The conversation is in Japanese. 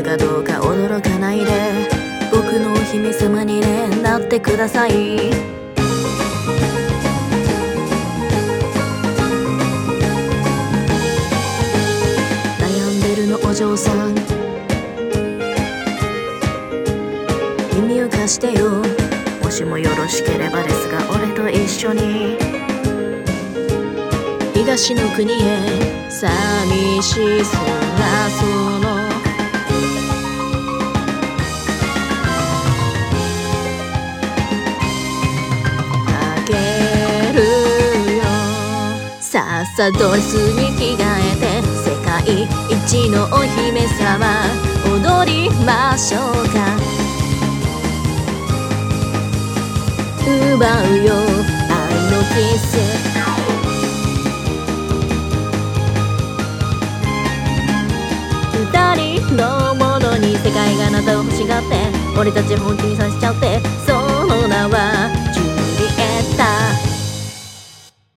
かどうか驚かないで、僕のお姫様にね、なってください。悩んでるのお嬢さん、耳を貸してよ。もしもよろしければですが、俺と一緒に東の国へ。寂しそうなそのあげるよ。さっさドレスに着替えて、世界一のお姫様踊りましょうか。奪うよ愛のキス。二人のものに世界があなたを欲しがって、俺たち本気にさせちゃって。そう